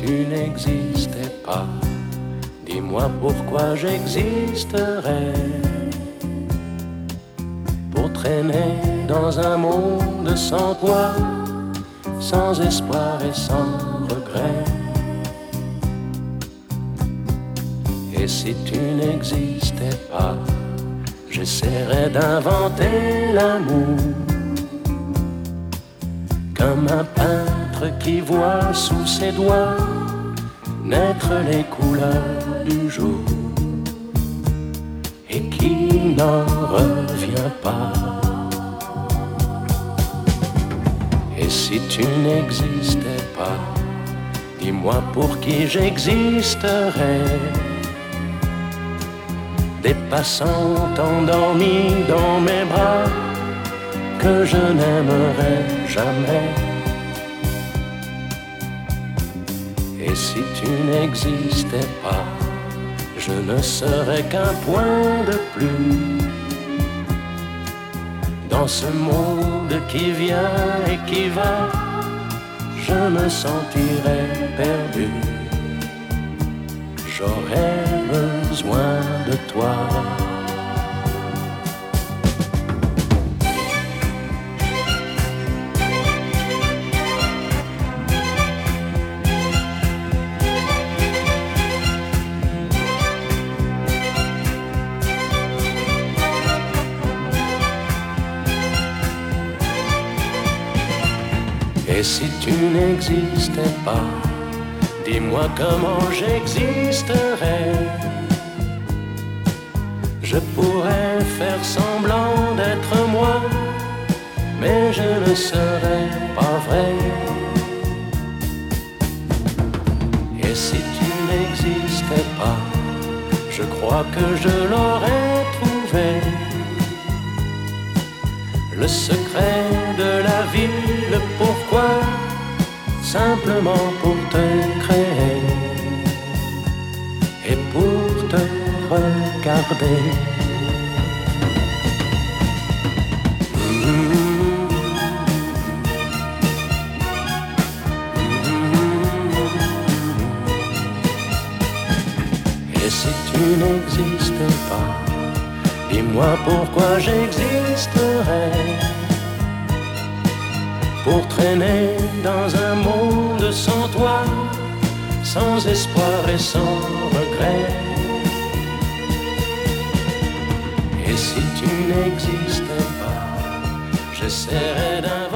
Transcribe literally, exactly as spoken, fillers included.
tu n'existais pas, dis-moi pourquoi j'existerais. Pour traîner dans un monde sans toi, sans espoir et sans regret. Et si tu n'existais pas, j'essaierais d'inventer l'amour, comme un peintre qui voit sous ses doigts naître les couleurs du jour et qui n'en revient pas. Et si tu n'existais pas, dis-moi pour qui j'existerais. Des passants endormis dans mes bras que je n'aimerais jamais. Et si tu n'existais pas, je ne serais qu'un point de plus dans ce monde qui vient et qui va. Je me sentirais perdu, j'aurais besoin de toi. Et si tu n'existais pas, dis-moi comment j'existerais. Je pourrais faire semblant d'être moi, mais je ne serais pas vrai. Et si tu n'existais pas, je crois que je l'aurais trouvé. Le secret de la vie, le pourquoi, simplement pour te créer et pour te regarder. Et si tu n'existais pas, dis-moi pourquoi j'existerais. Pour traîner dans un monde sans toi, sans espoir et sans regret. Et si tu n'existais pas, j'essaierais d'un